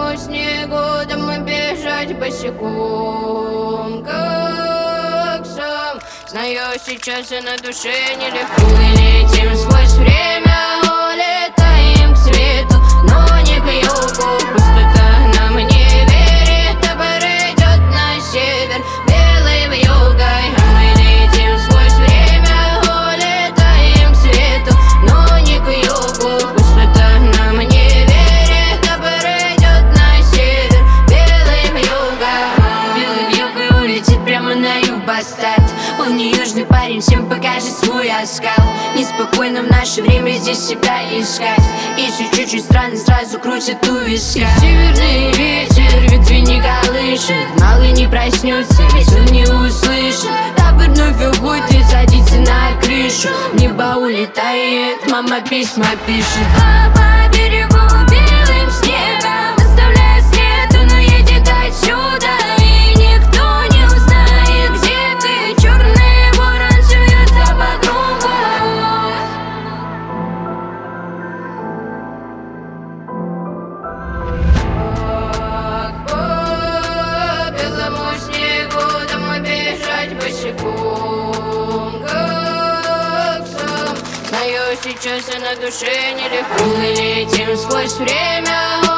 белому снегу домой бежать босиком, как сам. Знаю, сейчас и на душе нелегко. Мы летим сквозь время, улетаем к свету, но не к югу. Пустота нам не верит, топор идет на север, белый вьюгой. А мы летим сквозь время, улетаем к свету, но не к югу. Пустота нам не верит, топор идет на север, белый вьюгой. Белый вьюгой улетит прямо на юг бастард. Он не южный парень, всем покажет свой оскал. Неспокойно в наше время здесь себя искать. Если чуть-чуть странно, сразу крутит у виска. Северный ветер ветви не колышет, малый не проснется, ведь он не услышит. Табор вновь уходит, садится на крышу, в небо улетает, мама письма пишет. По берегу белым снегом оставляет след, он уедет отсюда. Босиком, как сам. Знаю, сейчас и на душе нелегко. Мы летим сквозь время.